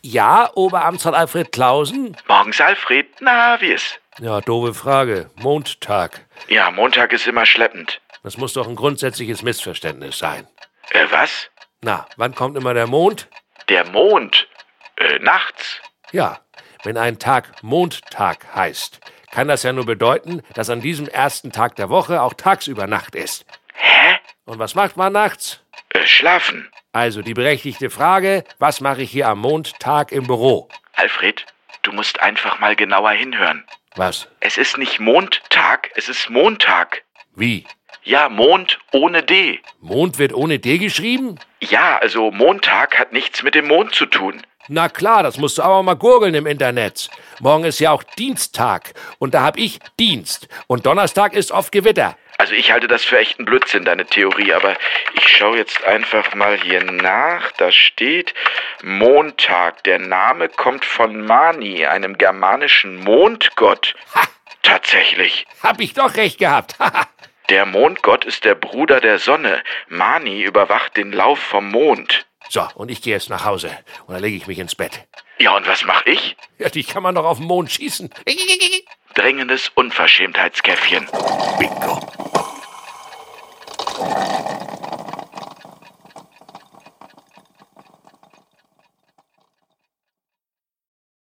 Ja, Oberamtsrat Alfred Clausen? Morgens, Alfred. Na, wie ist? Ja, doofe Frage. Montag. Ja, Montag ist immer schleppend. Das muss doch ein grundsätzliches Missverständnis sein. Was? Na, wann kommt immer der Mond? Der Mond? Nachts. Ja, wenn ein Tag Montag heißt, kann das ja nur bedeuten, dass an diesem ersten Tag der Woche auch tagsüber Nacht ist. Hä? Und was macht man nachts? Schlafen. Also die berechtigte Frage, was mache ich hier am Montag im Büro? Alfred, du musst einfach mal genauer hinhören. Was? Es ist nicht Mondtag, es ist Montag. Wie? Ja, Mond ohne D. Mond wird ohne D geschrieben? Ja, also Montag hat nichts mit dem Mond zu tun. Na klar, das musst du aber mal gurgeln im Internet. Morgen ist ja auch Dienstag und da hab ich Dienst. Und Donnerstag ist oft Gewitter. Also ich halte das für echten Blödsinn, deine Theorie, aber ich schaue jetzt einfach mal hier nach. Da steht Montag. Der Name kommt von Mani, einem germanischen Mondgott. Ha! Tatsächlich. Hab ich doch recht gehabt. Der Mondgott ist der Bruder der Sonne. Mani überwacht den Lauf vom Mond. So, und ich gehe jetzt nach Hause und dann lege ich mich ins Bett. Ja, und was mache ich? Ja, dich kann man doch auf den Mond schießen. Drängendes Unverschämtheitskäffchen. Bingo.